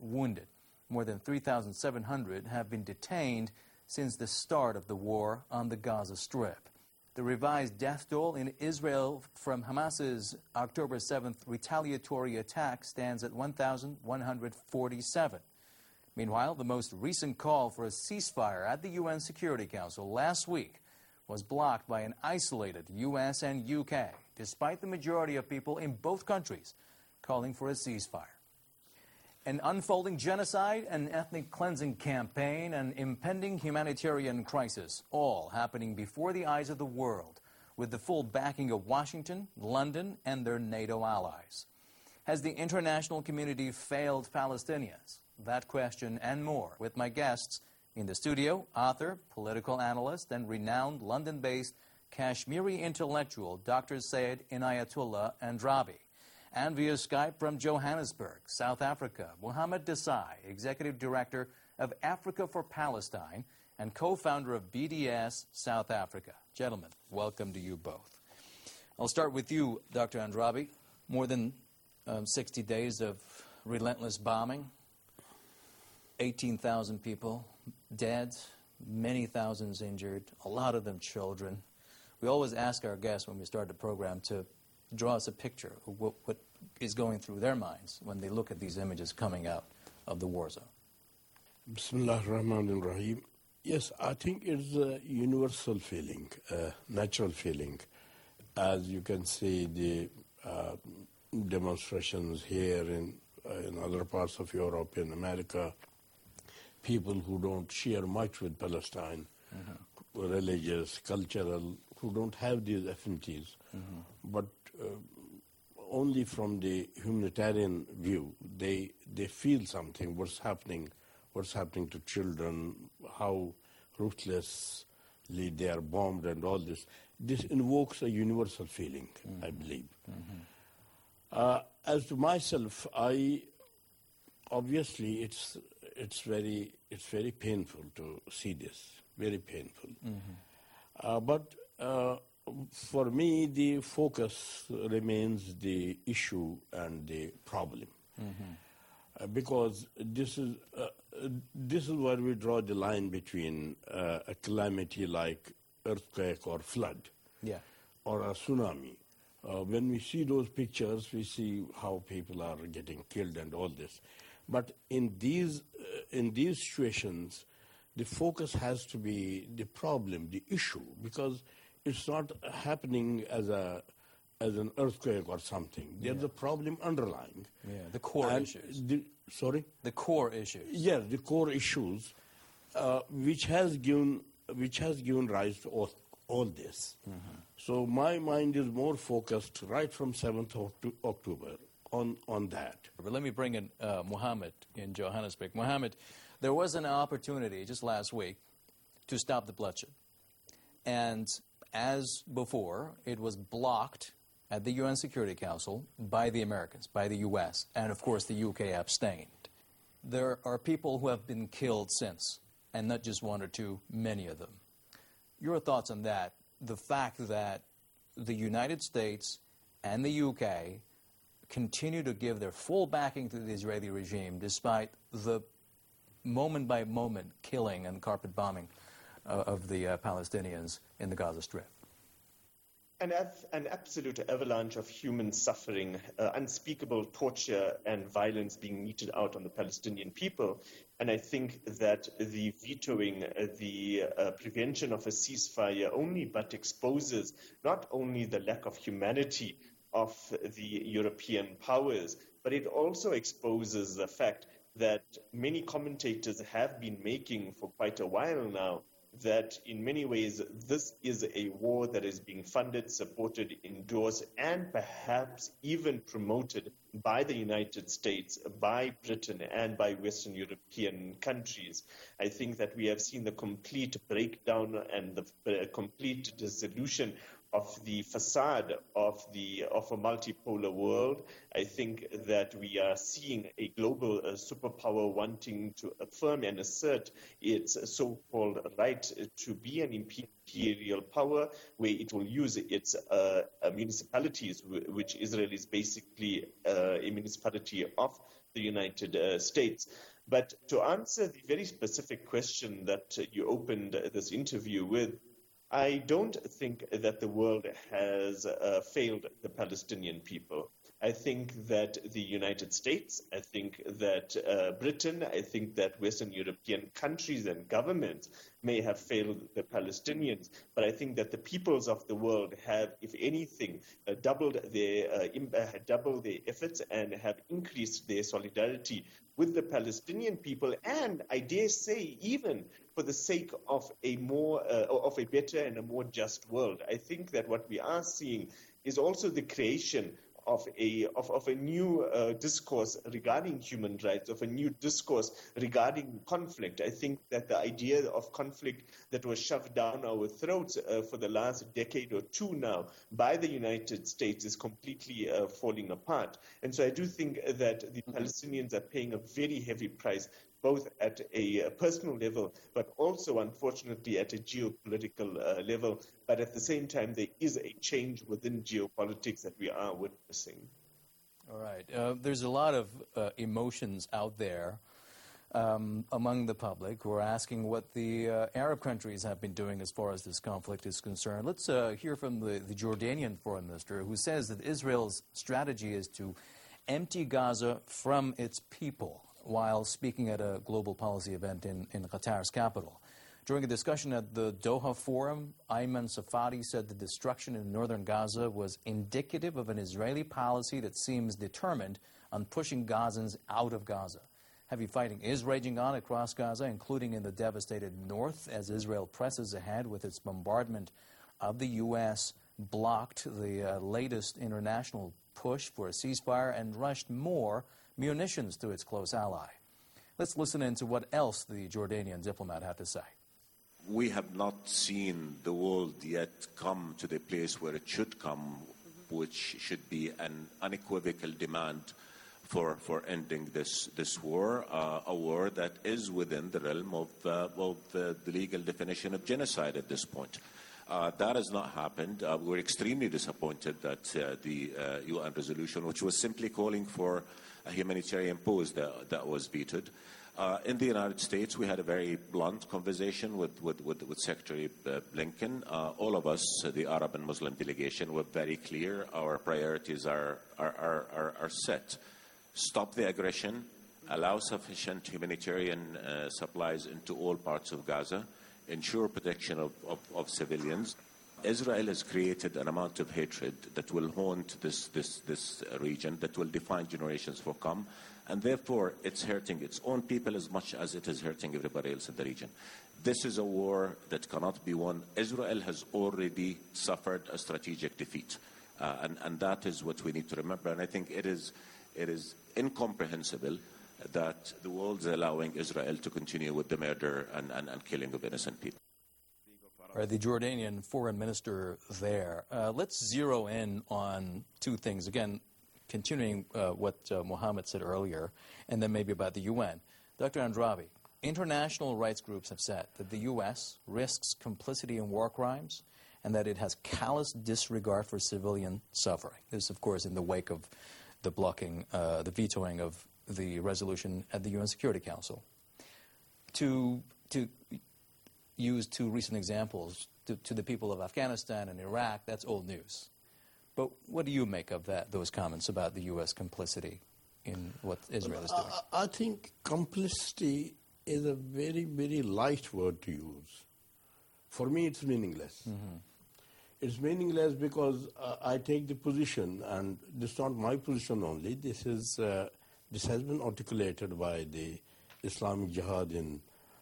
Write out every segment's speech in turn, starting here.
wounded. More than 3,700 have been detained since the start of the war on the Gaza Strip. The revised death toll in Israel from Hamas's October 7th retaliatory attack stands at 1,147. Meanwhile, the most recent call for a ceasefire at the UN Security Council last week was blocked by an isolated U.S. and U.K., despite the majority of people in both countries calling for a ceasefire. An unfolding genocide, an ethnic cleansing campaign, an impending humanitarian crisis, all happening before the eyes of the world, with the full backing of Washington, London, and their NATO allies. Has the international community failed Palestinians? That question and more with my guests in the studio, author, political analyst, and renowned London-based Kashmiri intellectual Dr. Syed Inayatullah Andrabi. And via Skype from Johannesburg, South Africa, Mohammed Desai, Executive Director of Africa for Palestine and co-founder of BDS South Africa. Gentlemen, welcome to you both. I'll start with you, Dr. Andrabi. More than 60 days of relentless bombing, 18,000 people dead, many thousands injured, a lot of them children. We always ask our guests when we start the program to draw us a picture of what is going through their minds when they look at these images coming out of the war zone. Bismillah ar-Rahman ar-Rahim. Yes, I think it's a universal feeling, natural feeling. As you can see, the demonstrations here in other parts of Europe, in America, people who don't share much with Palestine, religious, cultural, who don't have these affinities, but only from the humanitarian view, they feel something, what's happening to children, how ruthlessly they are bombed and all this. This invokes a universal feeling, I believe. As to myself, obviously it's very painful to see this, very painful. But for me, the focus remains the issue and the problem, because this is where we draw the line between a calamity like earthquake or flood, or a tsunami. When we see those pictures, we see how people are getting killed and all this. But in these situations, the focus has to be the problem, the issue, because it's not happening as an earthquake or something. There's a problem underlying. The core issues. Sorry? The core issues. Yes, the core issues, which has given rise to all this. So my mind is more focused right from 7th October on that. But let me bring in Mohammed in Johannesburg. Mohammed, there was an opportunity just last week to stop the bloodshed. And as before, it was blocked at the UN Security Council by the Americans, by the U.S., and of course the U.K. abstained. There are people who have been killed since, and not just one or two, many of them. Your thoughts on that, the fact that the United States and the U.K. continue to give their full backing to the Israeli regime despite the moment-by-moment killing and carpet bombing of the Palestinians in the Gaza Strip. An absolute avalanche of human suffering, unspeakable torture and violence being meted out on the Palestinian people. And I think that the vetoing the prevention of a ceasefire only but exposes not only the lack of humanity of the European powers, but it also exposes the fact that many commentators have been making for quite a while now, that in many ways this is a war that is being funded, supported, endorsed, and perhaps even promoted by the United States, by Britain, and by Western European countries. I think that we have seen the complete breakdown and the complete dissolution of the facade of a multipolar world. I think that we are seeing a global superpower wanting to affirm and assert its so-called right to be an imperial power, where it will use its municipalities, which Israel is basically a municipality of, the United States. But to answer the very specific question that you opened this interview with, I don't think that the world has failed the Palestinian people. I think that the United States, I think that Britain, I think that Western European countries and governments may have failed the Palestinians, but I think that the peoples of the world have, if anything, doubled their efforts and have increased their solidarity with the Palestinian people, and I dare say even for the sake of a better and a more just world. I think that what we are seeing is also the creation of a new discourse regarding human rights, of a new discourse regarding conflict. I think that the idea of conflict that was shoved down our throats for the last decade or two now by the United States is completely falling apart. And so I do think that the Palestinians are paying a very heavy price, both at a personal level, but also, unfortunately, at a geopolitical level. But at the same time, there is a change within geopolitics that we are witnessing. All right. There's a lot of emotions out there among the public who are asking what the Arab countries have been doing as far as this conflict is concerned. Let's hear from the Jordanian foreign minister, who says that Israel's strategy is to empty Gaza from its people, while speaking at a global policy event in Qatar's capital. During a discussion at the Doha Forum, Ayman Safadi said the destruction in northern Gaza was indicative of an Israeli policy that seems determined on pushing Gazans out of Gaza. Heavy fighting is raging on across Gaza, including in the devastated north, as Israel presses ahead with its bombardment of the U.S., blocked the latest international push for a ceasefire, and rushed more munitions to its close ally. Let's listen in to what else the Jordanian diplomat had to say. We have not seen the world yet come to the place where it should come, which should be an unequivocal demand for ending this war, a war that is within the realm of the legal definition of genocide at this point. That has not happened. We're extremely disappointed that the UN resolution, which was simply calling for a humanitarian pause, that was vetoed. In the United States, we had a very blunt conversation with Secretary Blinken. All of us, the Arab and Muslim delegation, were very clear. Our priorities are set. Stop the aggression, allow sufficient humanitarian supplies into all parts of Gaza, ensure protection of civilians. Israel has created an amount of hatred that will haunt this region, that will define generations for come, and therefore it's hurting its own people as much as it is hurting everybody else in the region. This is a war that cannot be won. Israel has already suffered a strategic defeat, and that is what we need to remember. And I think it is incomprehensible that the world is allowing Israel to continue with the murder and killing of innocent people. The Jordanian foreign minister there. Let's zero in on two things. Again, continuing what Mohammed said earlier, and then maybe about the UN. Dr. Andrabi, international rights groups have said that the U.S. risks complicity in war crimes and that it has callous disregard for civilian suffering. This, of course, in the wake of the blocking, the vetoing of the resolution at the UN Security Council. To use two recent examples, to the people of Afghanistan and Iraq, that's old news. But what do you make of those comments about the U.S. complicity in what Israel is doing? I think complicity is a very, very light word to use. For me, it's meaningless. Mm-hmm. It's meaningless because I take the position, and this is not my position only. This has been articulated by the Islamic Jihad in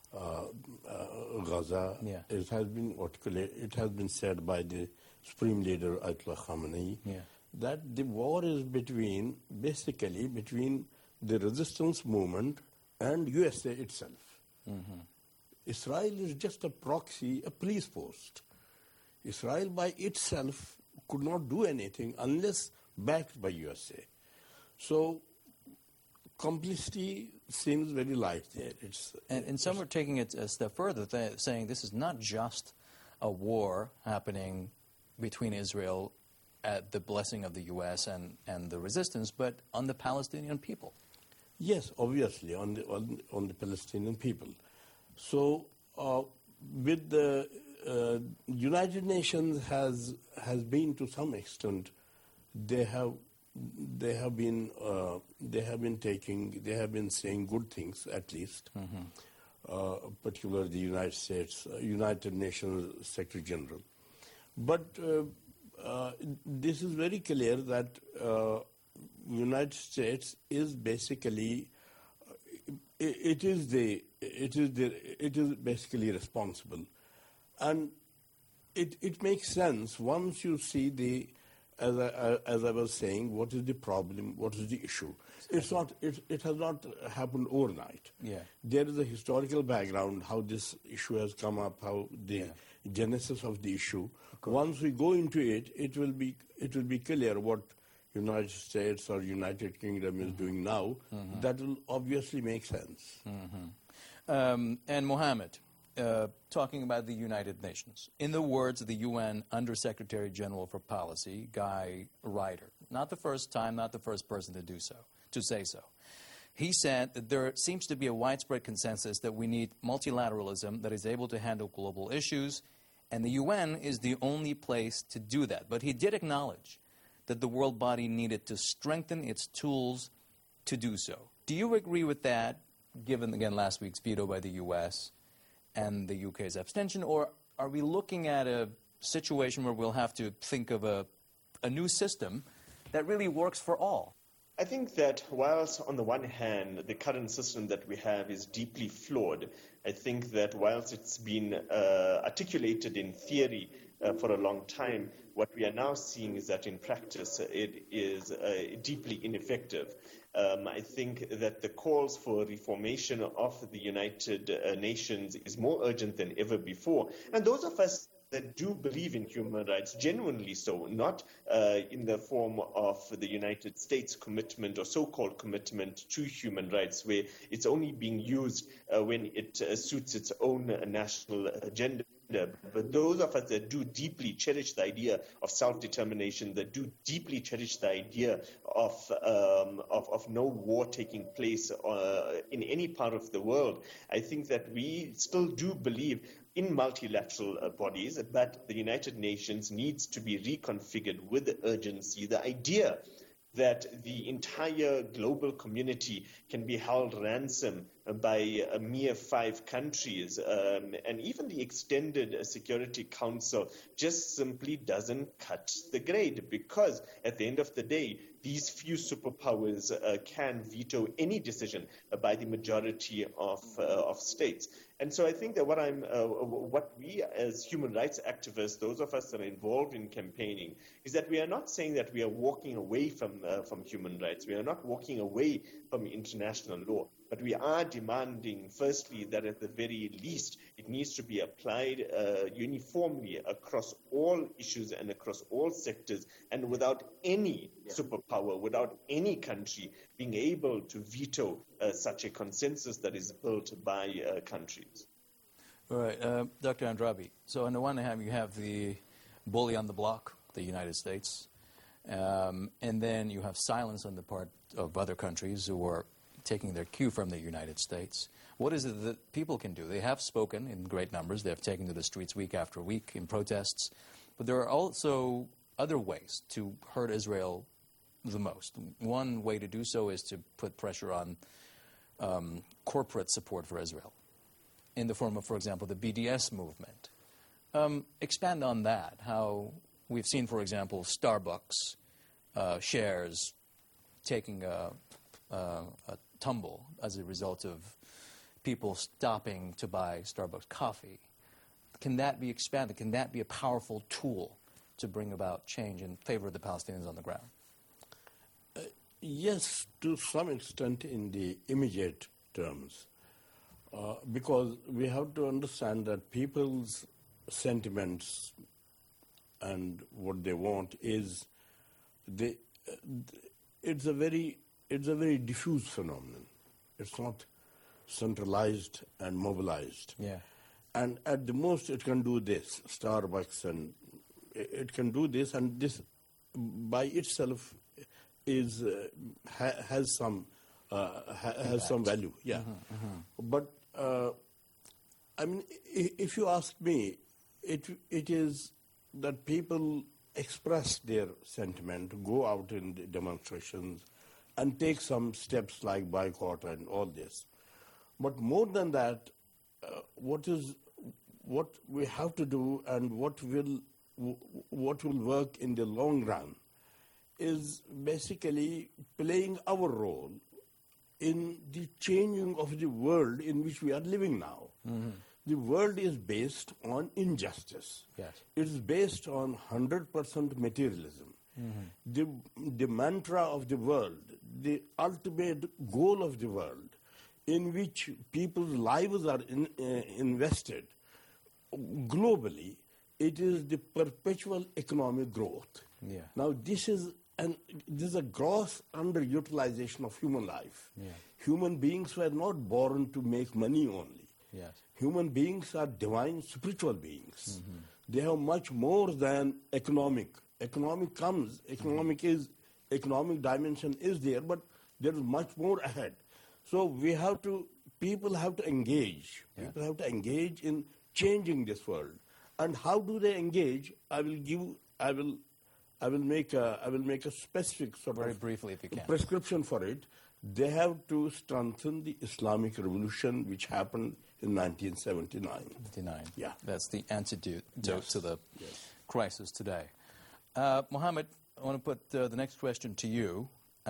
Gaza. Yeah. It has been articulated. It has been said by the Supreme Leader Ayatollah Khamenei that the war is basically between the resistance movement and USA itself. Mm-hmm. Israel is just a proxy, a police post. Israel by itself could not do anything unless backed by USA. So complicity seems very light there. And some are taking it a step further, saying this is not just a war happening between Israel at the blessing of the U.S. and the resistance, but on the Palestinian people. Yes, obviously, on the Palestinian people. So, with the United Nations has been, to some extent, they have been saying good things, at least. Particularly the United States, United Nations Secretary General. But this is very clear that United States is basically it is basically responsible, and it makes sense once you see as I was saying, what is the problem, what is the issue. It has not happened overnight. Yeah. There is a historical background, how this issue has come up, how the genesis of the issue. Once we go into it, it will be clear what United States or United Kingdom is doing now. That will obviously make sense. And Mohammed, talking about the United Nations, in the words of the UN Undersecretary General for Policy, Guy Ryder, not the first time, not the first person to say so. He said that there seems to be a widespread consensus that we need multilateralism that is able to handle global issues, and the UN is the only place to do that. But he did acknowledge that the world body needed to strengthen its tools to do so. Do you agree with that, given, again, last week's veto by the U.S. and the UK's abstention, or are we looking at a situation where we'll have to think of a new system that really works for all? I think that whilst on the one hand the current system that we have is deeply flawed, I think that whilst it's been articulated in theory for a long time, what we are now seeing is that in practice it is deeply ineffective. I think that the calls for reformation of the United Nations is more urgent than ever before. And those of us that do believe in human rights, genuinely so, not in the form of the United States commitment or so-called commitment to human rights, where it's only being used when it suits its own national agenda. But those of us that do deeply cherish the idea of self-determination, that do deeply cherish the idea of no war taking place in any part of the world, I think that we still do believe in multilateral bodies, but the United Nations needs to be reconfigured with urgency. The idea that the entire global community can be held ransom by a mere 5 countries, and even the extended Security Council just simply doesn't cut the grade, because at the end of the day, these few superpowers can veto any decision by the majority of states. And so I think that what we as human rights activists, those of us that are involved in campaigning, is that we are not saying that we are walking away from human rights. We are not walking away from international law. But we are demanding, firstly, that at the very least it needs to be applied uniformly across all issues and across all sectors, and without any superpower, without any country being able to veto such a consensus that is built by countries. All right, Dr. Andrabi. So on the one hand, you have the bully on the block, the United States, and then you have silence on the part of other countries who are taking their cue from the United States. What is it that people can do? They have spoken in great numbers. They have taken to the streets week after week in protests. But there are also other ways to hurt Israel the most. One way to do so is to put pressure on corporate support for Israel in the form of, for example, the BDS movement. Expand on that, how we've seen, for example, Starbucks shares taking a tumble as a result of people stopping to buy Starbucks coffee. Can that be expanded? Can that be a powerful tool to bring about change in favor of the Palestinians on the ground? Yes, to some extent in the immediate terms, because we have to understand that people's sentiments and what they want is it's a very diffuse phenomenon. It's not centralized and mobilized. Yeah. And at the most it can do this, Starbucks, and it can do this, and this by itself is has some has some value. Yeah, but I mean, if you ask me, it is that people express their sentiment, go out in the demonstrations, and take some steps like boycott and all this. But more than that, what we have to do and what will work in the long run is basically playing our role in the changing of the world in which we are living now. The world is based on injustice. Yes. It is based on 100% materialism. The mantra of the world, the ultimate goal of the world, in which people's lives are invested globally, it is the perpetual economic growth. Yeah. Now, this is a gross underutilization of human life. Yeah. Human beings were not born to make money only. Yes. Human beings are divine spiritual beings. They have much more than economic. Economic dimension is there, but there is much more ahead. So people have to engage. Yeah. People have to engage in changing this world. And how do they engage? I will make a specific sort Very of briefly, if you can. prescription for it. They have to strengthen the Islamic Revolution, which happened in 1979. 59. Yeah. That's the antidote Yes. to the Yes. crisis today. Mohammed, I want to put the next question to you.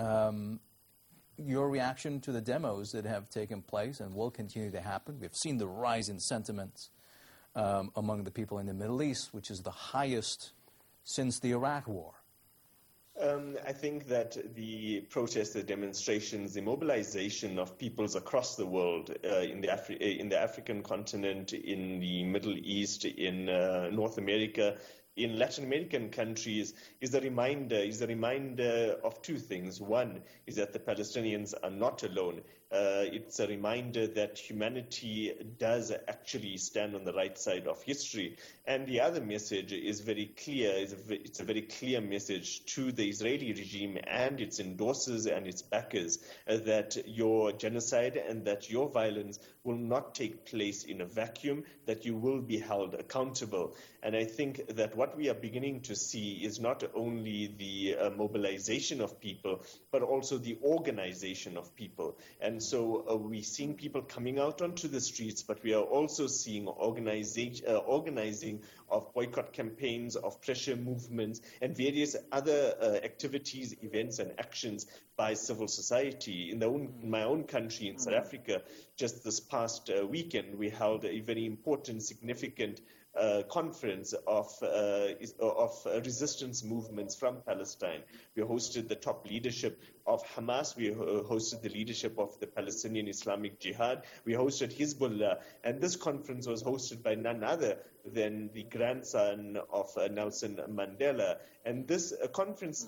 Your reaction to the demos that have taken place and will continue to happen. We've seen the rise in sentiments among the people in the Middle East, which is the highest since the Iraq War. I think that the protests, the demonstrations, the mobilization of peoples across the world, in the African continent, in the Middle East, in North America, in Latin American countries, is a reminder of two things. One is that the Palestinians are not alone. It's a reminder that humanity does actually stand on the right side of history. And the other message is very clear. It's a very clear message to the Israeli regime and its endorsers and its backers that your genocide and that your violence will not take place in a vacuum, that you will be held accountable. And I think that what we are beginning to see is not only the mobilization of people, but also the organization of people. And so we're seeing people coming out onto the streets, but we are also seeing organizing of boycott campaigns, of pressure movements, and various other activities, events, and actions by civil society. In my own country, in South Africa, just this past weekend, we held a very important, significant conference of resistance movements from Palestine. We hosted the top leadership of Hamas. We hosted the leadership of the Palestinian Islamic Jihad. We hosted Hezbollah. And this conference was hosted by none other than the grandson of Nelson Mandela. And this conference's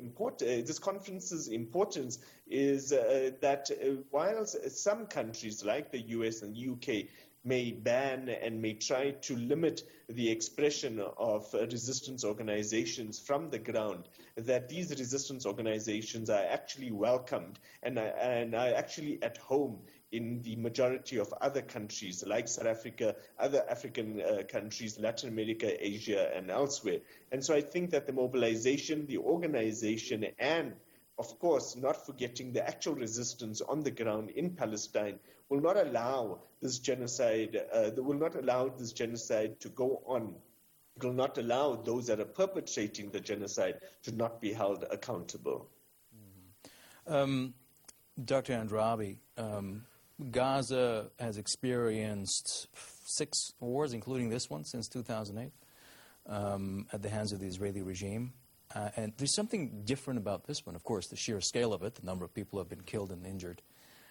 importance is that while some countries like the US and UK may ban and may try to limit the expression of resistance organizations from the ground, that these resistance organizations are actually welcomed and are actually at home in the majority of other countries like South Africa, other African countries, Latin America, Asia, and elsewhere. And so I think that the mobilization, the organization, and of course, not forgetting the actual resistance on the ground in Palestine will not allow this genocide. To go on. It will not allow those that are perpetrating the genocide to not be held accountable. Dr. Andrabi, Gaza has experienced 6 wars, including this one, since 2008, at the hands of the Israeli regime. And there's something different about this one. Of course, the sheer scale of it, the number of people who have been killed and injured.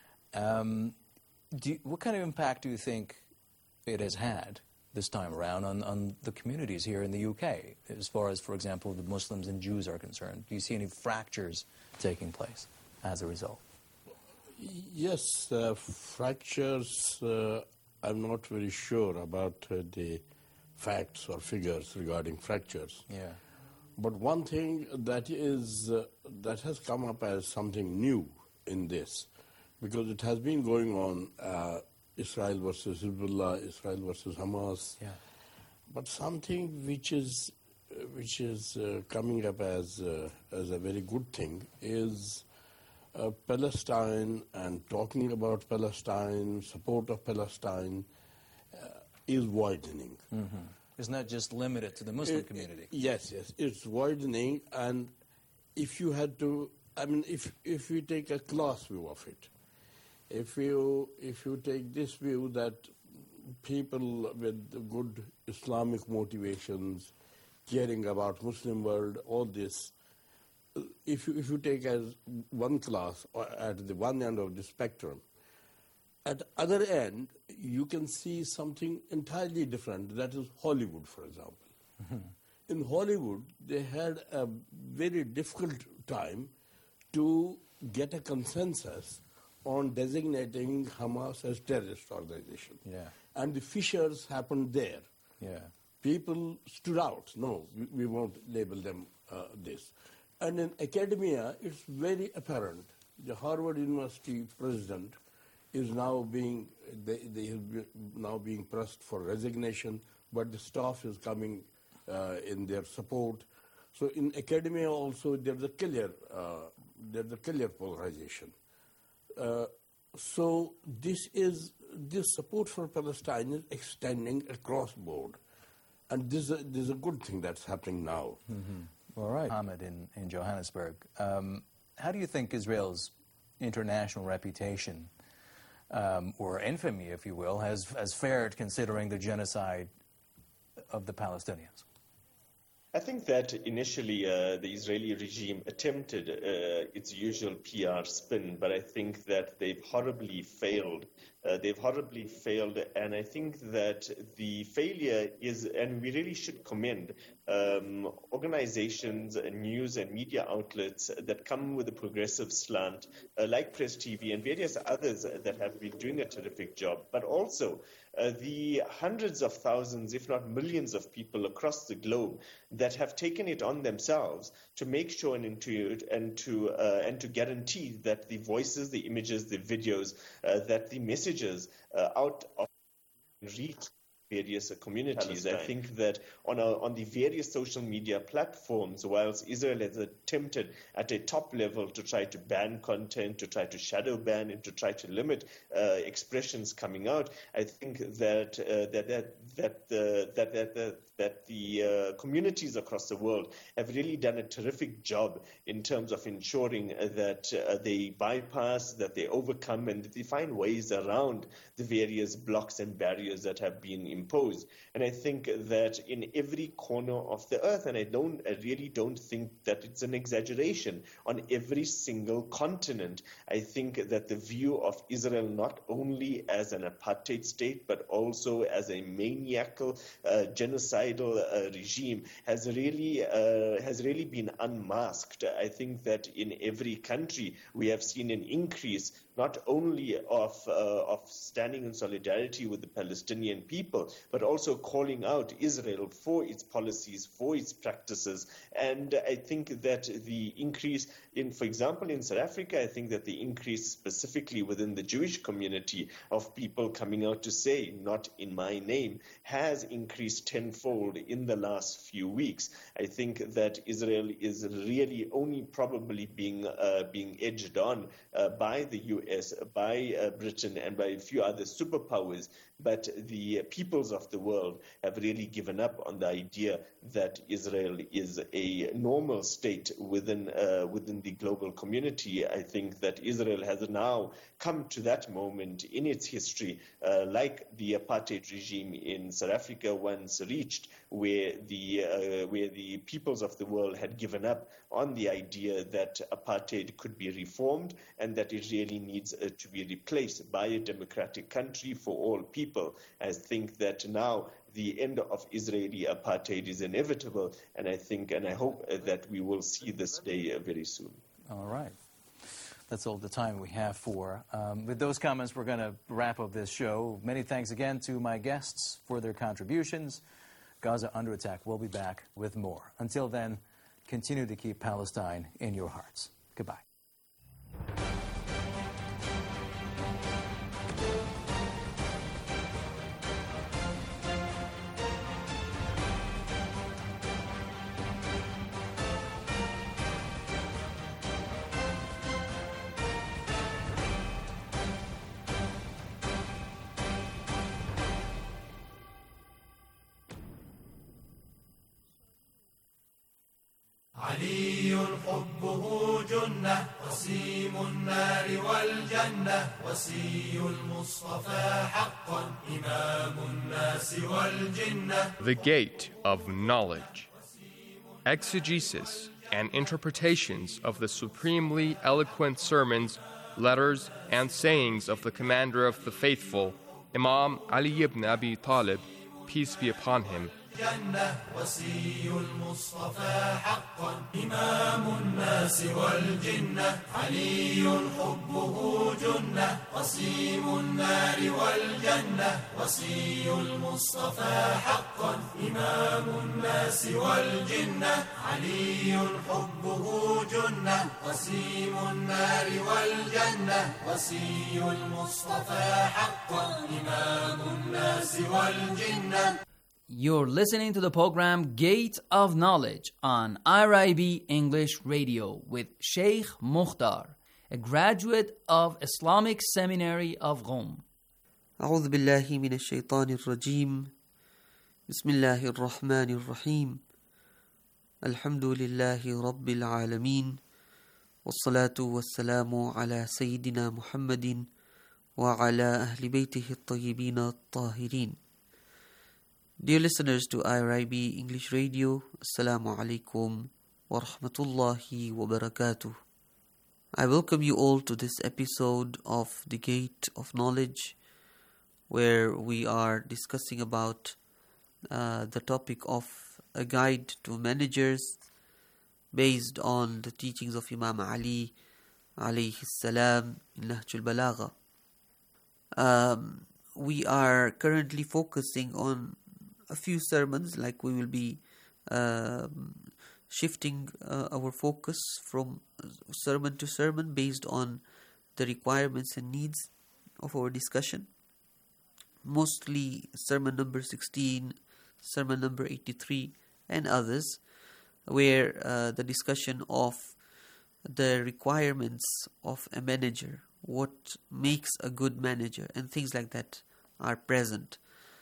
What kind of impact do you think it has had this time around on the communities here in the UK, as far as, for example, the Muslims and Jews are concerned? Do you see any fractures taking place as a result? Yes, fractures, I'm not very sure about the facts or figures regarding fractures. Yeah. But one thing that has come up as something new in this because it has been going on, Israel versus Hezbollah, Israel versus Hamas. Yeah. But something which is coming up as a very good thing is Palestine, and talking about Palestine, support of Palestine is widening. Mm-hmm. It's not just limited to the Muslim community. Yes, it's widening, and if you had to, if you take a class view of it, if you take this view that people with good Islamic motivations, caring about Muslim world, all this, if you take as one class or at the one end of the spectrum, at the other end you can see something entirely different. That is Hollywood, for example. Mm-hmm. In Hollywood, they had a very difficult time to get a consensus on designating Hamas as terrorist organization. Yeah. And the fissures happened there. Yeah. People stood out. No, we won't label them this. And in academia, it's very apparent. The Harvard University president is now being pressed for resignation, but the staff is coming in their support. So in academia also, there's a clear polarization. So this support for Palestine is extending across board, and this is a good thing that's happening now. Mm-hmm. All right, Ahmed in Johannesburg. How do you think Israel's international reputation, or infamy, if you will, has fared considering the genocide of the Palestinians? I think that initially the Israeli regime attempted its usual PR spin, but I think that they've horribly failed. And I think that the failure is, and we really should commend organizations, news and media outlets that come with a progressive slant, like Press TV and various others that have been doing a terrific job, but also the hundreds of thousands, if not millions of people across the globe that have taken it on themselves to make sure and to guarantee that the voices, the images, the videos, that the messages out of reach various communities. Palestine. I think that on the various social media platforms, whilst Israel has attempted at a top level to try to ban content, to try to shadow ban, and to try to limit expressions coming out, I think that the communities across the world have really done a terrific job in terms of ensuring that they bypass, that they overcome, and that they find ways around the various blocks and barriers that have been imposed. And I think that in every corner of the earth, and I really don't think that it's an exaggeration, on every single continent, I think that the view of Israel not only as an apartheid state, but also as a maniacal, genocidal regime has really been unmasked. I think that in every country we have seen an increase not only of standing in solidarity with the Palestinian people, but also calling out Israel for its policies, for its practices. And I think that the increase for example, in South Africa, I think that the increase specifically within the Jewish community of people coming out to say, not in my name, has increased tenfold in the last few weeks. I think that Israel is really only probably being edged on by the US, by Britain, and by a few other superpowers. But the peoples of the world have really given up on the idea that Israel is a normal state within the global community. I think that Israel has now come to that moment in its history, like the apartheid regime in South Africa once reached, where the peoples of the world had given up on the idea that apartheid could be reformed and that it really needs to be replaced by a democratic country for all people. I think that now the end of Israeli apartheid is inevitable, and I hope that we will see this day very soon. All right. That's all the time we have for. With those comments, we're going to wrap up this show. Many thanks again to my guests for their contributions. Gaza Under Attack will be back with more. Until then, continue to keep Palestine in your hearts. Goodbye. حبه جنة وسيم النار والجنة وسي المصطفى حقا إمام الناس والجنة. The Gate of Knowledge. Exegesis and interpretations of the supremely eloquent sermons, letters, and sayings of the Commander of the Faithful, Imam Ali ibn Abi Talib, peace be upon him. جنة وسي المصطفى حقا إمام الناس والجنة علي حبه جنة وسيم النار والجنة وسي المصطفى حقا إمام الناس والجنة علي حبه جنة وسيم النار والجنة وسي المصطفى حقا إمام الناس والجنة. You're listening to the program Gate of Knowledge on IRIB English Radio with Sheikh Mukhtar, a graduate of Islamic Seminary of Qom. أعوذ بالله من الشيطان الرجيم بسم الله الرحمن الرحيم الحمد لله رب العالمين والصلاة والسلام على سيدنا محمد وعلى أهل بيته الطيبين الطاهرين. Dear listeners to IRIB English Radio, Assalamu alaikum wa rahmatullahi wa barakatuh. I welcome you all to this episode of The Gate of Knowledge, where we are discussing about the topic of a guide to managers based on the teachings of Imam Ali alayhi salam in Nahjul Balagha. We are currently focusing on a few sermons, like we will be shifting our focus from sermon to sermon based on the requirements and needs of our discussion. Mostly sermon number 16, sermon number 83 and others, where the discussion of the requirements of a manager, what makes a good manager and things like that are present.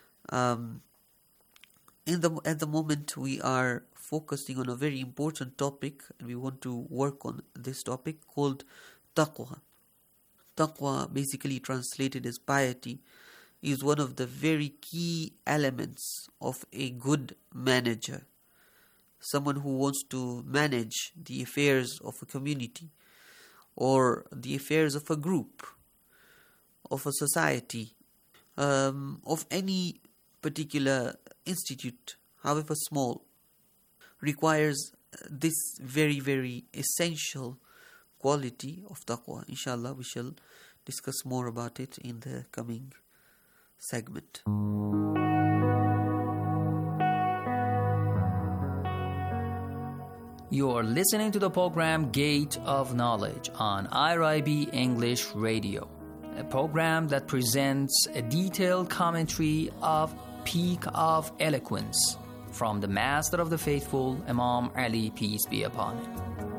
At the moment, we are focusing on a very important topic, and we want to work on this topic called taqwa. Taqwa, basically translated as piety, is one of the very key elements of a good manager. Someone who wants to manage the affairs of a community, or the affairs of a group, of a society, of any particular institute, however small, requires this very, very essential quality of taqwa. Inshallah, we shall discuss more about it in the coming segment. You are listening to the program Gate of Knowledge on IRIB English Radio, a program that presents a detailed commentary of Peak of Eloquence from the Master of the Faithful, Imam Ali, peace be upon him.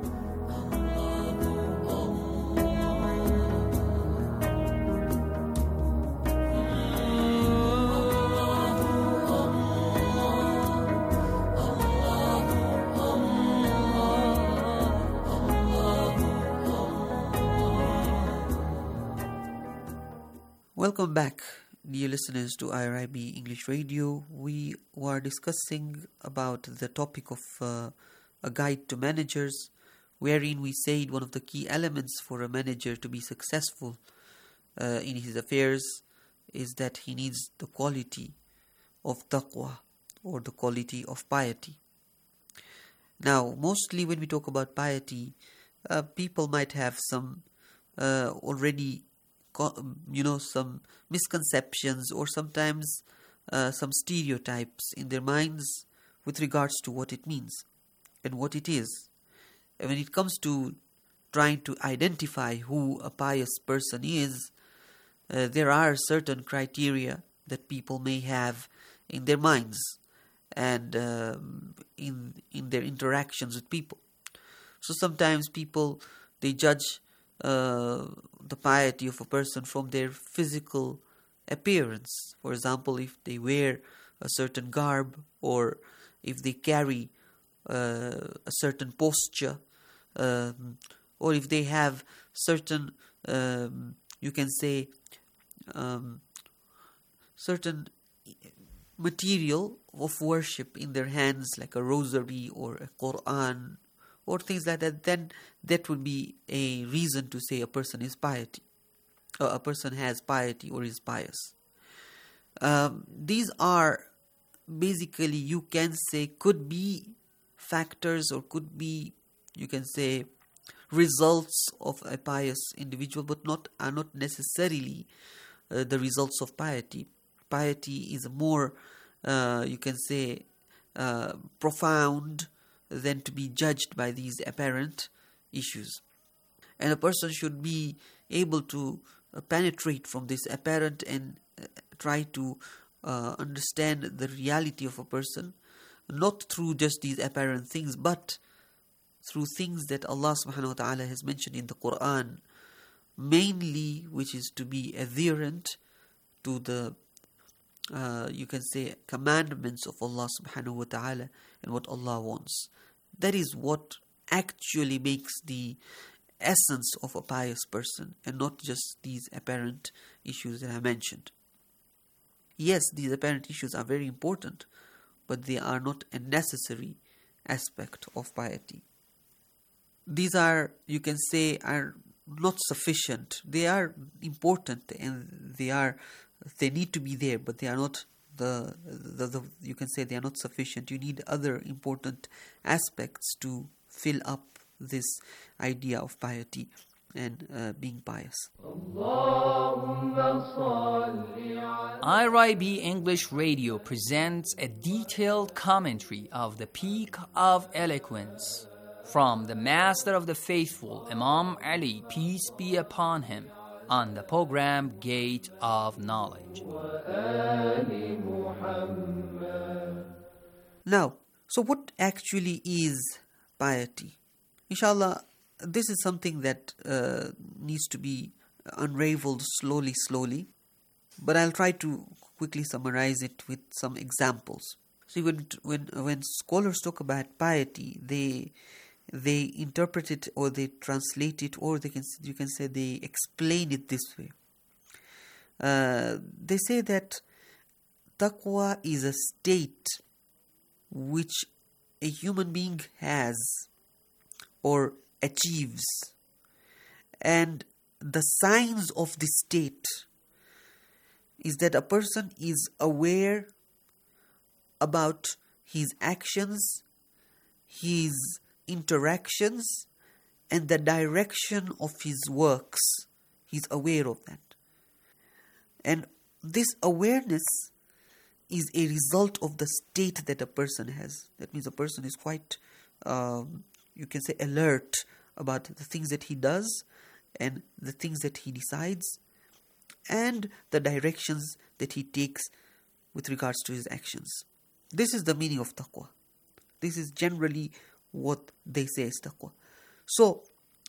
Welcome back, dear listeners, to IRIB English Radio. We were discussing about the topic of a guide to managers, wherein we said one of the key elements for a manager to be successful in his affairs is that he needs the quality of taqwa, or the quality of piety. Now, mostly when we talk about piety, people might have some already some misconceptions, or sometimes some stereotypes in their minds with regards to what it means and what it is. And when it comes to trying to identify who a pious person is, there are certain criteria that people may have in their minds and in their interactions with people. So sometimes people, they judge the piety of a person from their physical appearance. For example, if they wear a certain garb, or if they carry a certain posture, or if they have certain, you can say, certain material of worship in their hands, like a rosary or a Quran or things like that, then that would be a reason to say a person is piety, or a person has piety or is pious. These are basically, you can say, could be factors or could be, you can say, results of a pious individual, but are not necessarily the results of piety. Piety is more, you can say, profound than to be judged by these apparent issues. And a person should be able to penetrate from this apparent and try to understand the reality of a person, not through just these apparent things, but through things that Allah subhanahu wa ta'ala has mentioned in the Quran, mainly which is to be adherent to the you can say commandments of Allah subhanahu wa ta'ala and what Allah wants. That is what actually makes the essence of a pious person, and not just these apparent issues that I mentioned. Yes, these apparent issues are very important, but they are not a necessary aspect of piety. These are, you can say, are not sufficient. They are important and they need to be there, but they are not you can say they are not sufficient. You need other important aspects to fill up this idea of piety and being pious. IRIB English Radio presents a detailed commentary of the Peak of Eloquence from the Master of the Faithful, Imam Ali, peace be upon him, on the program Gate of Knowledge. Now, so what actually is piety? Inshallah, this is something that needs to be unraveled slowly, but I'll try to quickly summarize it with some examples. See, when scholars talk about piety, they interpret it, or they translate it, or you can say they explain it this way. They say that taqwa is a state which a human being has or achieves, and the signs of this state is that a person is aware about his actions, his interactions, and the direction of his works. He's aware of that. And this awareness is a result of the state that a person has. That means a person is quite, you can say, alert about the things that he does and the things that he decides and the directions that he takes with regards to his actions. This is the meaning of taqwa. This is generally what they say is taqwa. So,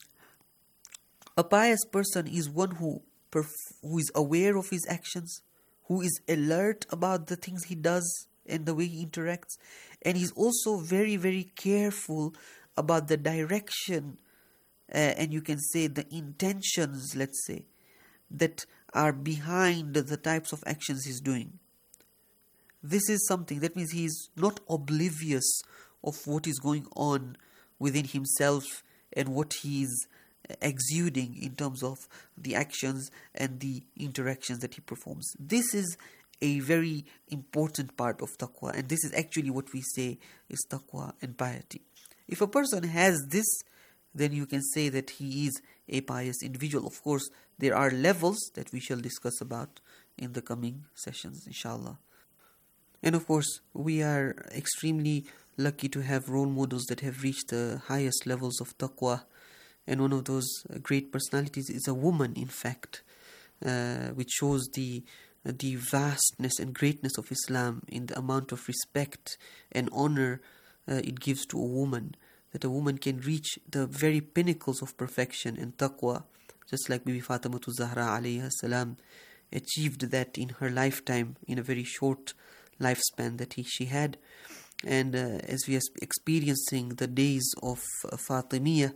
a pious person is one who is aware of his actions, who is alert about the things he does and the way he interacts, and he's also very, very careful about the direction and you can say the intentions, let's say, that are behind the types of actions he's doing. This is something, that means he's not oblivious of what is going on within himself and what he's exuding in terms of the actions and the interactions that he performs. This is a very important part of taqwa, and this is actually what we say is taqwa and piety. If a person has this, then you can say that he is a pious individual. Of course, there are levels that we shall discuss about in the coming sessions, inshallah. And of course, we are extremely lucky to have role models that have reached the highest levels of taqwa. And one of those great personalities is a woman, in fact, which shows the vastness and greatness of Islam in the amount of respect and honor it gives to a woman. That a woman can reach the very pinnacles of perfection and taqwa, just like Bibi Fatimatu Zahra alayha salam achieved that in her lifetime, in a very short lifespan that she had. And as we are experiencing the days of Fatimiyya,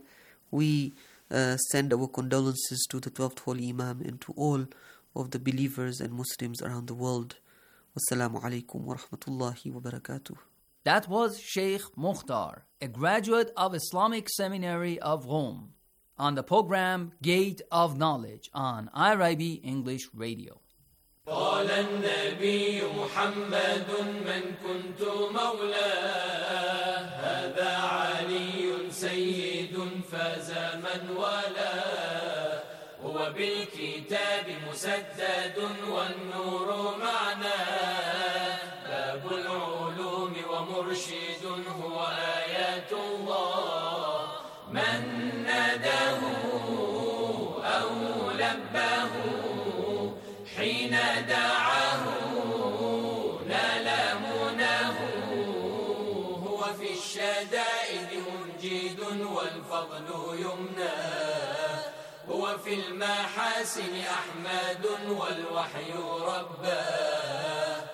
We send our condolences to the 12th Holy Imam and to all of the believers and Muslims around the world. Wassalamu alaikum wa rahmatullahi wa barakatuh. That was Sheikh Mukhtar, a graduate of Islamic Seminary of Rome, on the program Gate of Knowledge on IRIB English Radio. قال النبي محمد من كنت مولاه هذا علي سيد فاز من والاه هو بالكتاب مسدد والنور معناه باب العلوم ومرشد هو آيات الله من ناداه أو لباه حين دعاه نال مناه هو في الشدائد منجد والفضل يمناه هو في المحاسن أحمد والوحي رباه.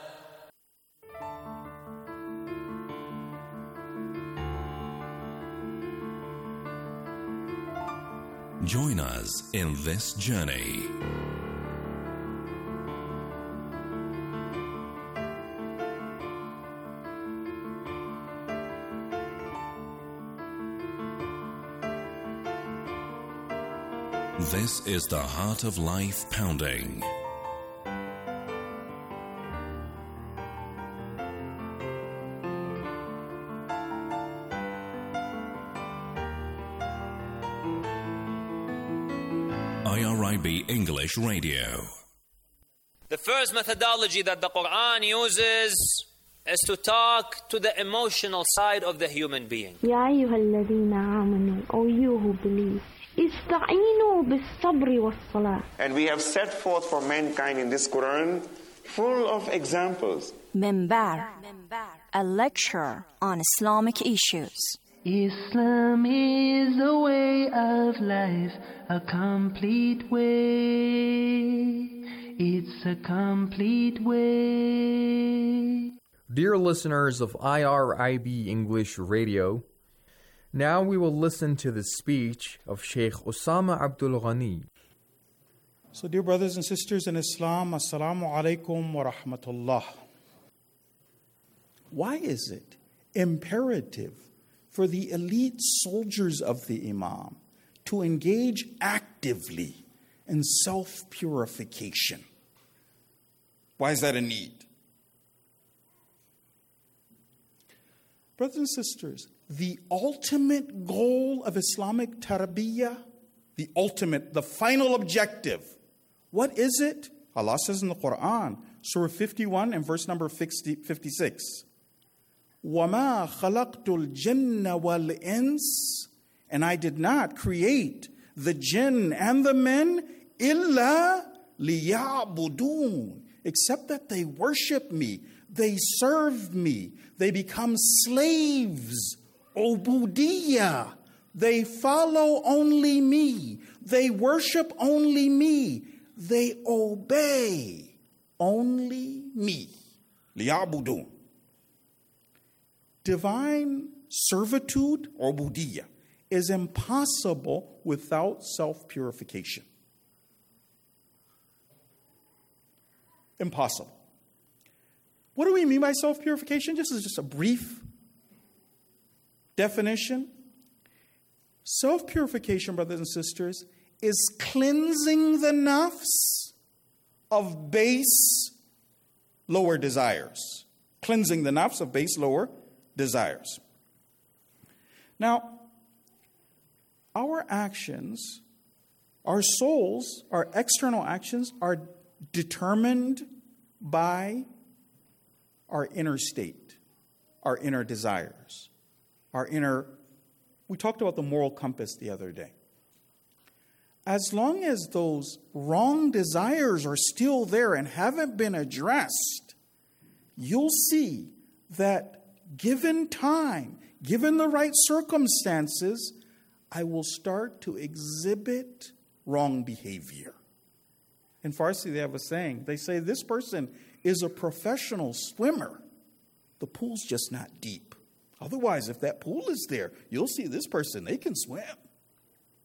Join us in this journey. This is the Heart of Life Pounding. IRIB English Radio. The first methodology that the Quran uses is to talk to the emotional side of the human being. يا أيها الذين آمنوا, O you who believe, استعينوا بالصبر والصلاة. And we have set forth for mankind in this Quran full of examples. Minbar, a lecture on Islamic issues. Islam is a way of life, a complete way. It's a complete way. Dear listeners of IRIB English Radio, now we will listen to the speech of Sheikh Osama Abdul Ghani. So, dear brothers and sisters in Islam, Assalamu alaikum wa rahmatullah. Why is it imperative for the elite soldiers of the Imam to engage actively in self-purification? Why is that a need? Brothers and sisters, the ultimate goal of Islamic tarbiyah, the final objective, what is it? Allah says in the Quran, Surah 51 and verse number 56, وَمَا خَلَقْتُ الْجِنَّ وَالْإِنسِ, and I did not create the jinn and the men إِلَّا لِيَعْبُدُونَ, except that they worship me, they serve me, they become slaves, ubudiyya, they follow only me, they worship only me, they obey only me. لِيَعْبُدُونَ. Divine servitude, ubudiyya, is impossible without self-purification. Impossible. What do we mean by self-purification? Just a brief definition. Self-purification, brothers and sisters, is cleansing the nafs of base, lower desires. Cleansing the nafs of base, lower desires. Now, our actions, our souls, our external actions are determined by our inner state, our inner desires, we talked about the moral compass the other day. As long as those wrong desires are still there and haven't been addressed, you'll see that given time, given the right circumstances, I will start to exhibit wrong behavior. In Farsi, they have a saying. They say, this person is a professional swimmer. The pool's just not deep. Otherwise, if that pool is there, you'll see this person, they can swim.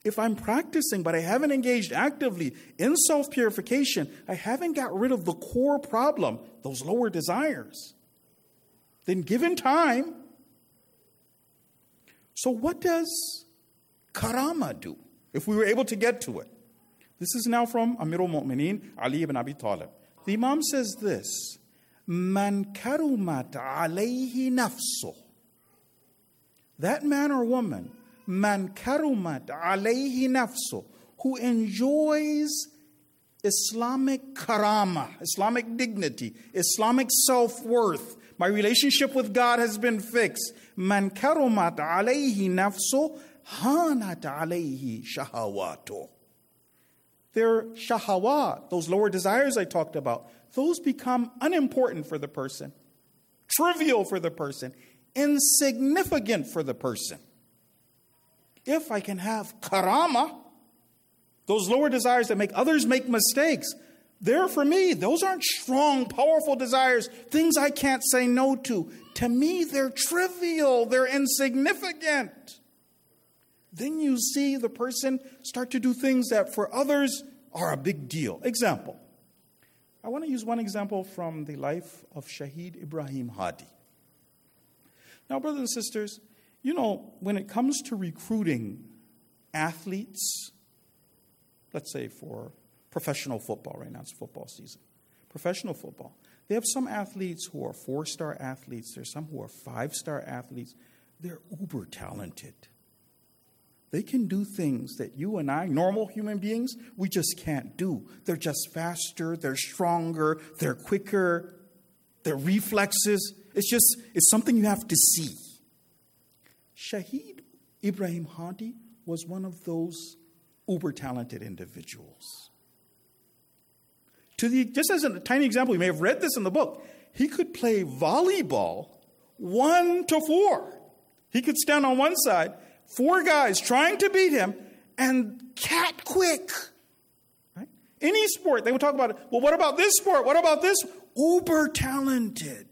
If I'm practicing, but I haven't engaged actively in self-purification, I haven't got rid of the core problem, those lower desires, then given time. So what does karama do, if we were able to get to it? This is now from Amirul Mu'mineen, Ali ibn Abi Talib. The Imam says this, Man karumat alayhi nafsuh. That man or woman, man karumat alayhi nafsuh, who enjoys Islamic karama, Islamic dignity, Islamic self-worth. My relationship with God has been fixed. Man karumat alayhi nafsuh, hanat alayhi shahawato. Their shahawat, those lower desires I talked about, those become unimportant for the person, trivial for the person, insignificant for the person. If I can have karama, those lower desires that make others make mistakes, they're for me. Those aren't strong, powerful desires, things I can't say no to. To me, they're trivial, they're insignificant. Then you see the person start to do things that for others are a big deal. Example. I want to use one example from the life of Shaheed Ibrahim Hadi. Now, brothers and sisters, you know, when it comes to recruiting athletes, let's say for professional football, right now it's football season, professional football, they have some athletes who are 4-star athletes, there's some who are 5-star athletes, they're uber talented. They can do things that you and I, normal human beings, we just can't do. They're just faster, they're stronger, they're quicker, their reflexes. It's something you have to see. Shaheed Ibrahim Hadi was one of those uber-talented individuals. Just as a tiny example, you may have read this in the book, he could play volleyball 1 to 4. He could stand on one side, 4 guys trying to beat him, and cat quick. Right? Any sport, they would talk about it. Well, what about this sport? What about this? Uber talented.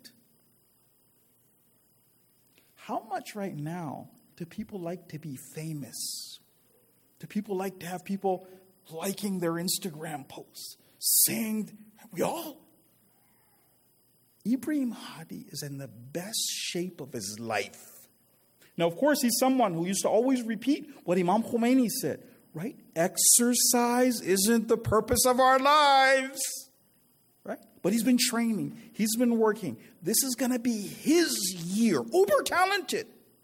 How much right now do people like to be famous? Do people like to have people liking their Instagram posts, saying, we all? Ibrahim Hadi is in the best shape of his life. Now, of course, he's someone who used to always repeat what Imam Khomeini said, right? Exercise isn't the purpose of our lives, right? But he's been training. He's been working. This is going to be his year. Uber talented.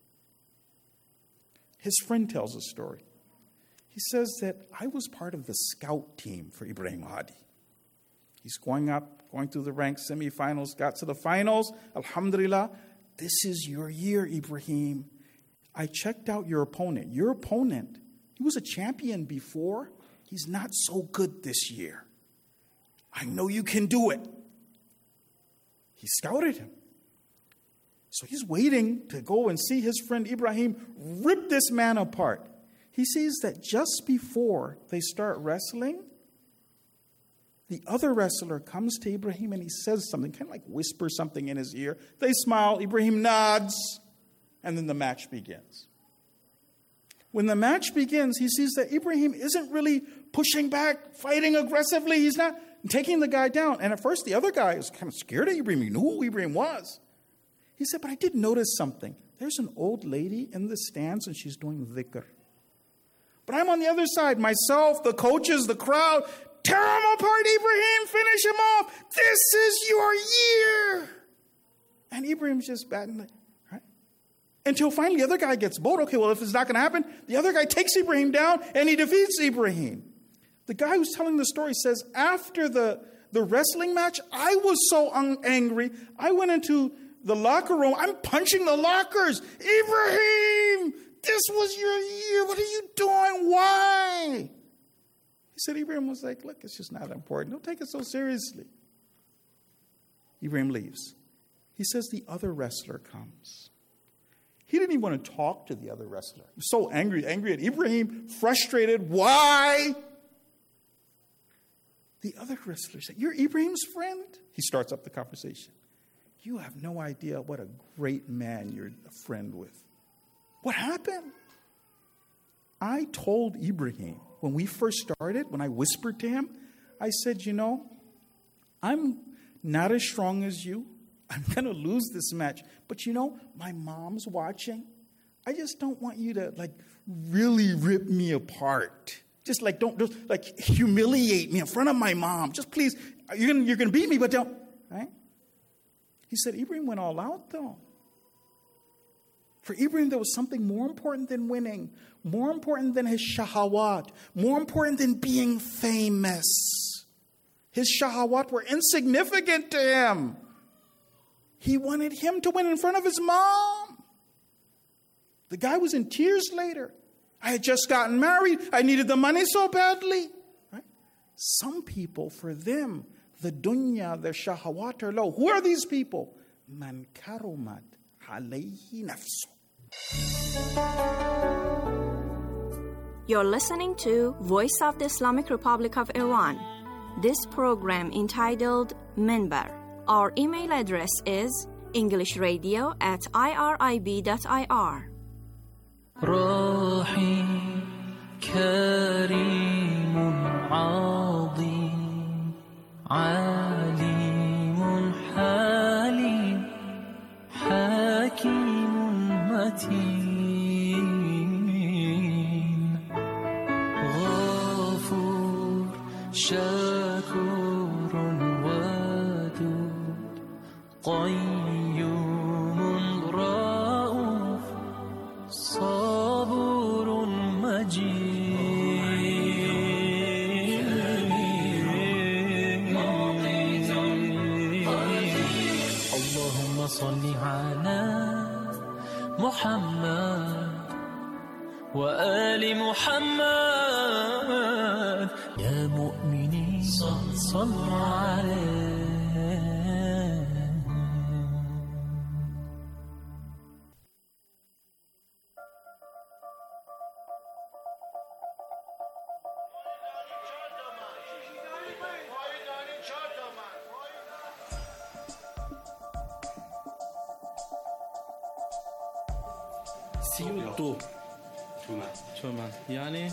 His friend tells a story. He says that I was part of the scout team for Ibrahim Hadi. He's going through the ranks, semifinals, got to the finals. Alhamdulillah, this is your year, Ibrahim. I checked out your opponent. Your opponent, he was a champion before. He's not so good this year. I know you can do it. He scouted him. So he's waiting to go and see his friend Ibrahim rip this man apart. He sees that just before they start wrestling, the other wrestler comes to Ibrahim and he says something, kind of like whispers something in his ear. They smile, Ibrahim nods, and then the match begins. When the match begins, he sees that Ibrahim isn't really pushing back, fighting aggressively. He's not taking the guy down. And at first, the other guy was kind of scared of Ibrahim. He knew who Ibrahim was. He said, but I did notice something. There's an old lady in the stands and she's doing dhikr. But I'm on the other side, myself, the coaches, the crowd. Tear him apart, Ibrahim. Finish him off. This is your year. And Ibrahim's just batting it, right? Until finally the other guy gets bold. Okay, well, if it's not going to happen, the other guy takes Ibrahim down and he defeats Ibrahim. The guy who's telling the story says, after the wrestling match, I was so angry. I went into the locker room. I'm punching the lockers. Ibrahim, this was your year. What are you doing? Why? He said, Ibrahim was like, look, it's just not important. Don't take it so seriously. Ibrahim leaves. He says the other wrestler comes. He didn't even want to talk to the other wrestler. He was so angry at Ibrahim, frustrated. Why? The other wrestler said, you're Ibrahim's friend? He starts up the conversation. You have no idea what a great man you're a friend with. What happened? I told Ibrahim, when we first started, when I whispered to him, I said, I'm not as strong as you. I'm going to lose this match. But my mom's watching. I just don't want you to really rip me apart. Just don't humiliate me in front of my mom. Just please, you're gonna beat me, but don't. Right? He said Ibrahim went all out though. For Ibrahim, there was something more important than winning, more important than his shahawat, more important than being famous. His shahawat were insignificant to him. He wanted him to win in front of his mom. The guy was in tears later. I had just gotten married. I needed the money so badly. Right? Some people, for them, the dunya, their shahawat are low. Who are these people? Man karumat alayhi nafsu. You're listening to Voice of the Islamic Republic of Iran. This program entitled Minbar. Our email address is englishradio@irib.ir. راحي كريم عظيم عليم حليم حكيم متين غفور شكور ودود قيوم رؤوف صبور مجيد اللهم صل على محمد وآل محمد يا مؤمنين صلوا عليه. سيوتو تومان يعني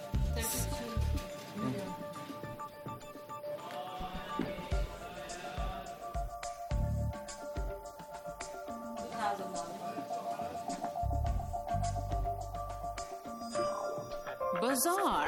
Bazaar.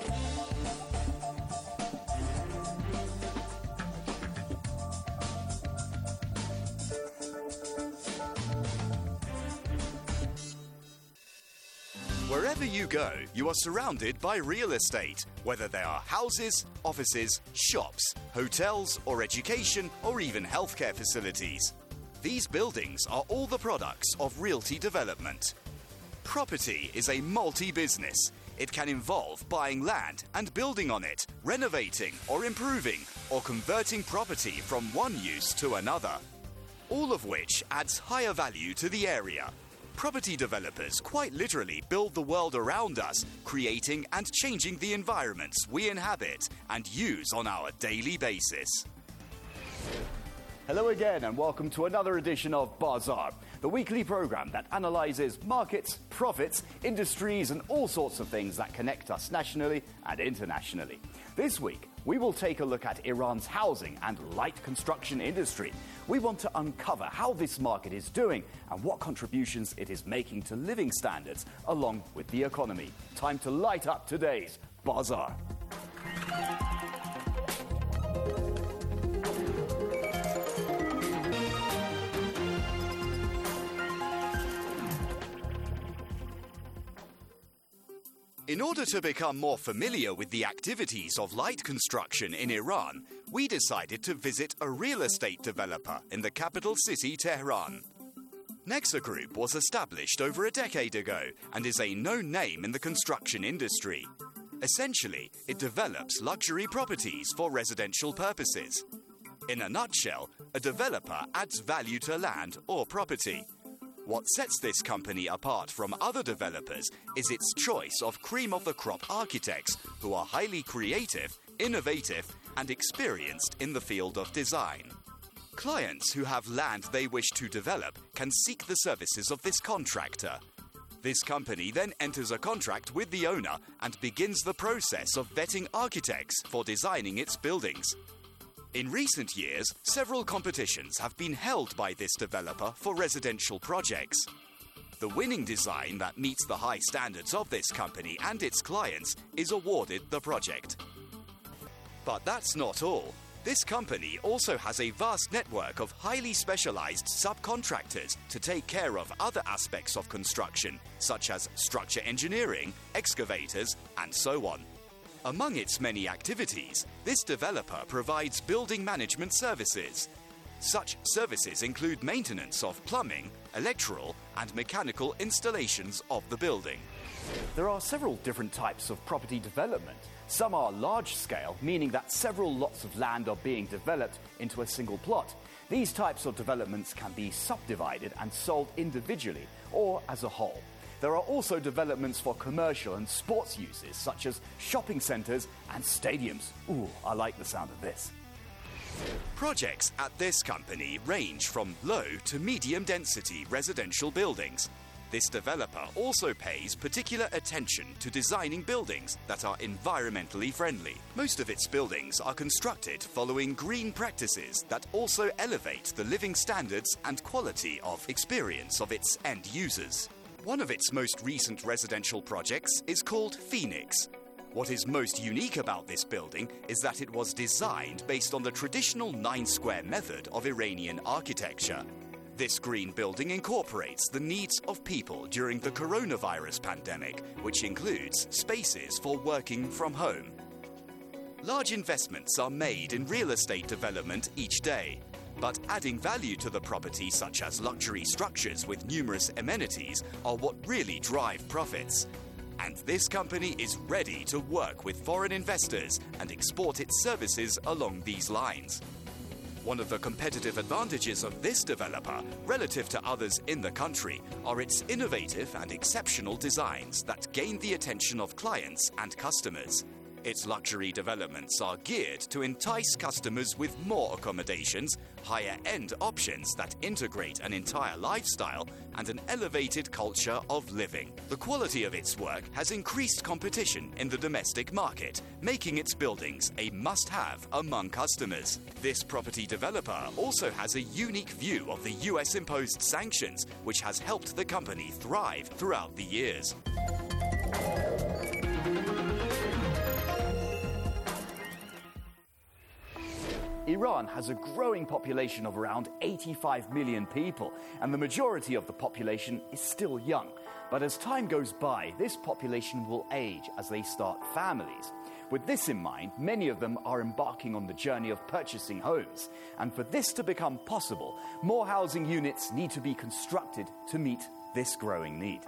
Wherever you go, you are surrounded by real estate, whether they are houses, offices, shops, hotels, or education, or even healthcare facilities. These buildings are all the products of realty development. Property is a multi-business. It can involve buying land and building on it, renovating or improving, or converting property from one use to another, all of which adds higher value to the area. Property developers quite literally build the world around us, creating and changing the environments we inhabit and use on our daily basis. Hello again and welcome to another edition of Bazaar, the weekly program that analyzes markets, profits, industries and all sorts of things that connect us nationally and internationally. This week, we will take a look at Iran's housing and light construction industry. We want to uncover how this market is doing and what contributions it is making to living standards along with the economy. Time to light up today's Bazaar. In order to become more familiar with the activities of light construction in Iran, we decided to visit a real estate developer in the capital city, Tehran. Nexa Group was established over a decade ago and is a known name in the construction industry. Essentially, it develops luxury properties for residential purposes. In a nutshell, a developer adds value to land or property. What sets this company apart from other developers is its choice of cream-of-the-crop architects who are highly creative, innovative, and experienced in the field of design. Clients who have land they wish to develop can seek the services of this contractor. This company then enters a contract with the owner and begins the process of vetting architects for designing its buildings. In recent years, several competitions have been held by this developer for residential projects. The winning design that meets the high standards of this company and its clients is awarded the project. But that's not all. This company also has a vast network of highly specialized subcontractors to take care of other aspects of construction, such as structure engineering, excavators, and so on. Among its many activities, this developer provides building management services. Such services include maintenance of plumbing, electrical, and mechanical installations of the building. There are several different types of property development. Some are large-scale, meaning that several lots of land are being developed into a single plot. These types of developments can be subdivided and sold individually or as a whole. There are also developments for commercial and sports uses, such as shopping centres and stadiums. Ooh, I like the sound of this. Projects at this company range from low to medium density residential buildings. This developer also pays particular attention to designing buildings that are environmentally friendly. Most of its buildings are constructed following green practices that also elevate the living standards and quality of experience of its end users. One of its most recent residential projects is called Phoenix. What is most unique about this building is that it was designed based on the traditional 9-square method of Iranian architecture. This green building incorporates the needs of people during the coronavirus pandemic, which includes spaces for working from home. Large investments are made in real estate development each day, but adding value to the property, such as luxury structures with numerous amenities, are what really drive profits. And this company is ready to work with foreign investors and export its services along these lines. One of the competitive advantages of this developer, relative to others in the country, are its innovative and exceptional designs that gain the attention of clients and customers. Its luxury developments are geared to entice customers with more accommodations, higher-end options that integrate an entire lifestyle, and an elevated culture of living. The quality of its work has increased competition in the domestic market, making its buildings a must-have among customers. This property developer also has a unique view of the US-imposed sanctions, which has helped the company thrive throughout the years. Iran has a growing population of around 85 million people, and the majority of the population is still young. But as time goes by, this population will age as they start families. With this in mind, many of them are embarking on the journey of purchasing homes. And for this to become possible, more housing units need to be constructed to meet this growing need.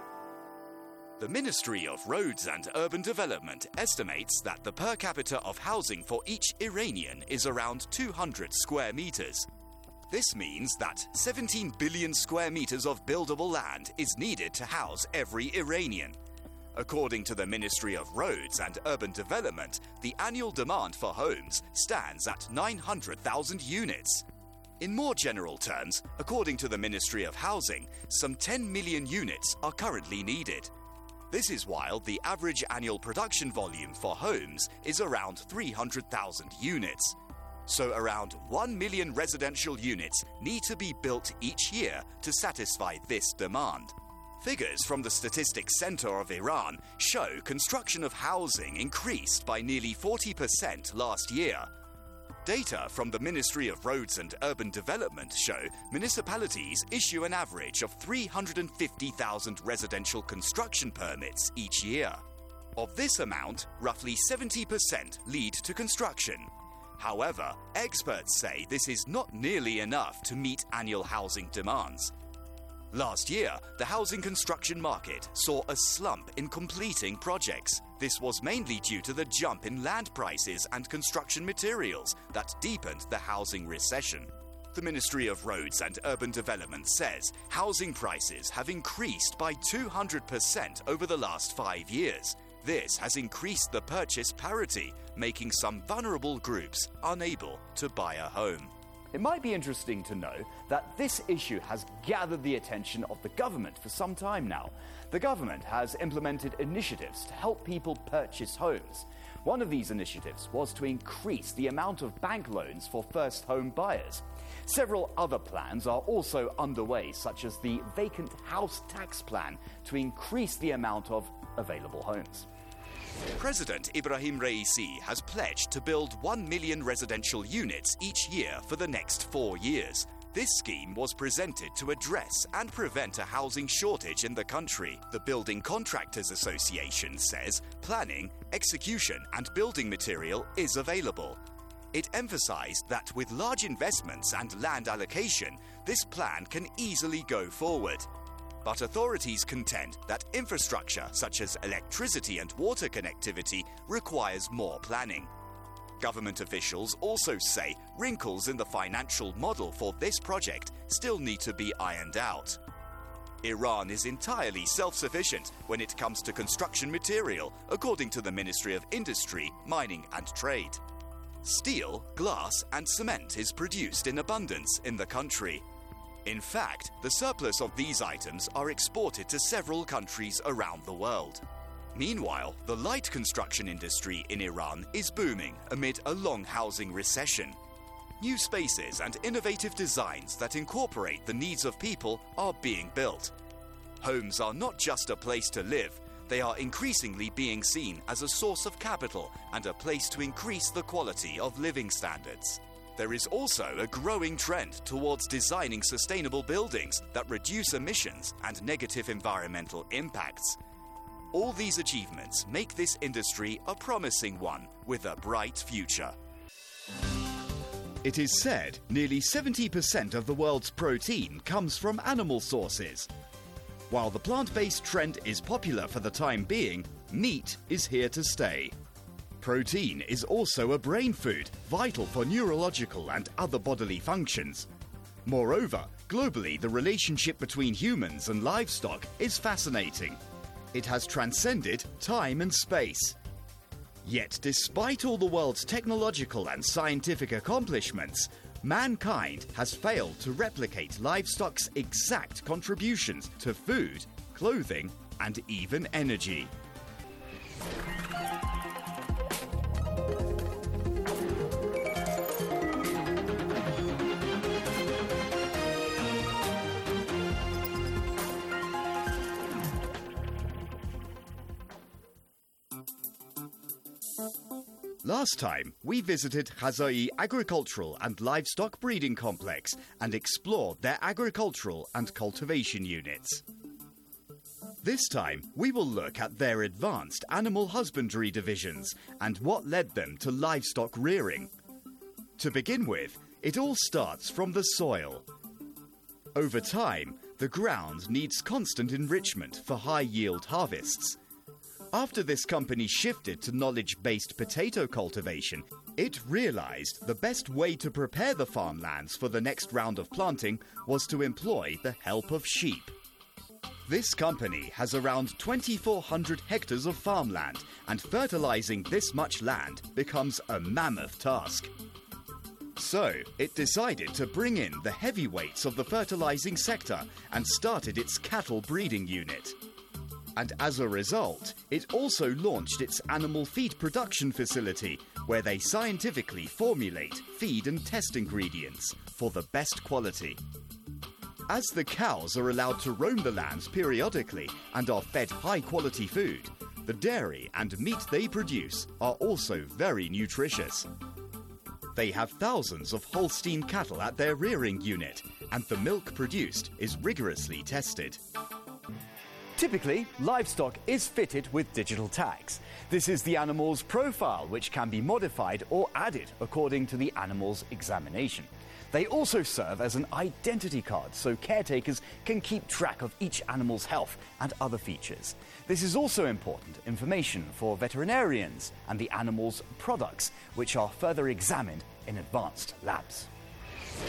The Ministry of Roads and Urban Development estimates that the per capita of housing for each Iranian is around 200 square meters. This means that 17 billion square meters of buildable land is needed to house every Iranian. According to the Ministry of Roads and Urban Development, the annual demand for homes stands at 900,000 units. In more general terms, according to the Ministry of Housing, some 10 million units are currently needed. This is while the average annual production volume for homes is around 300,000 units. So around 1 million residential units need to be built each year to satisfy this demand. Figures from the Statistics Center of Iran show construction of housing increased by nearly 40% last year. Data from the Ministry of Roads and Urban Development show municipalities issue an average of 350,000 residential construction permits each year. Of this amount, roughly 70% lead to construction. However, experts say this is not nearly enough to meet annual housing demands. Last year, the housing construction market saw a slump in completing projects. This was mainly due to the jump in land prices and construction materials that deepened the housing recession. The Ministry of Roads and Urban Development says housing prices have increased by 200% over the last 5 years. This has increased the purchase parity, making some vulnerable groups unable to buy a home. It might be interesting to know that this issue has gathered the attention of the government for some time now. The government has implemented initiatives to help people purchase homes. One of these initiatives was to increase the amount of bank loans for first home buyers. Several other plans are also underway, such as the vacant house tax plan to increase the amount of available homes. President Ibrahim Raisi has pledged to build 1 million residential units each year for the next 4 years. This scheme was presented to address and prevent a housing shortage in the country. The Building Contractors Association says planning, execution, and building material is available. It emphasized that with large investments and land allocation, this plan can easily go forward. But authorities contend that infrastructure such as electricity and water connectivity requires more planning. Government officials also say wrinkles in the financial model for this project still need to be ironed out. Iran is entirely self-sufficient when it comes to construction material, according to the Ministry of Industry, Mining and Trade. Steel, glass, and cement is produced in abundance in the country. In fact, the surplus of these items are exported to several countries around the world. Meanwhile, the light construction industry in Iran is booming amid a long housing recession. New spaces and innovative designs that incorporate the needs of people are being built. Homes are not just a place to live, they are increasingly being seen as a source of capital and a place to increase the quality of living standards. There is also a growing trend towards designing sustainable buildings that reduce emissions and negative environmental impacts. All these achievements make this industry a promising one with a bright future. It is said nearly 70% of the world's protein comes from animal sources. While the plant-based trend is popular for the time being, meat is here to stay. Protein is also a brain food, vital for neurological and other bodily functions. Moreover, globally, the relationship between humans and livestock is fascinating. It has transcended time and space. Yet, despite all the world's technological and scientific accomplishments, mankind has failed to replicate livestock's exact contributions to food, clothing, and even energy. Last time, we visited Khazai Agricultural and Livestock Breeding Complex and explored their agricultural and cultivation units. This time, we will look at their advanced animal husbandry divisions and what led them to livestock rearing. To begin with, it all starts from the soil. Over time, the ground needs constant enrichment for high-yield harvests. After this company shifted to knowledge-based potato cultivation, it realized the best way to prepare the farmlands for the next round of planting was to employ the help of sheep. This company has around 2,400 hectares of farmland, and fertilizing this much land becomes a mammoth task. So, it decided to bring in the heavyweights of the fertilizing sector and started its cattle breeding unit. And as a result, it also launched its animal feed production facility, where they scientifically formulate, feed and test ingredients for the best quality. As the cows are allowed to roam the lands periodically and are fed high-quality food, the dairy and meat they produce are also very nutritious. They have thousands of Holstein cattle at their rearing unit, and the milk produced is rigorously tested. Typically, livestock is fitted with digital tags. This is the animal's profile, which can be modified or added according to the animal's examination. They also serve as an identity card, so caretakers can keep track of each animal's health and other features. This is also important information for veterinarians and the animal's products, which are further examined in advanced labs.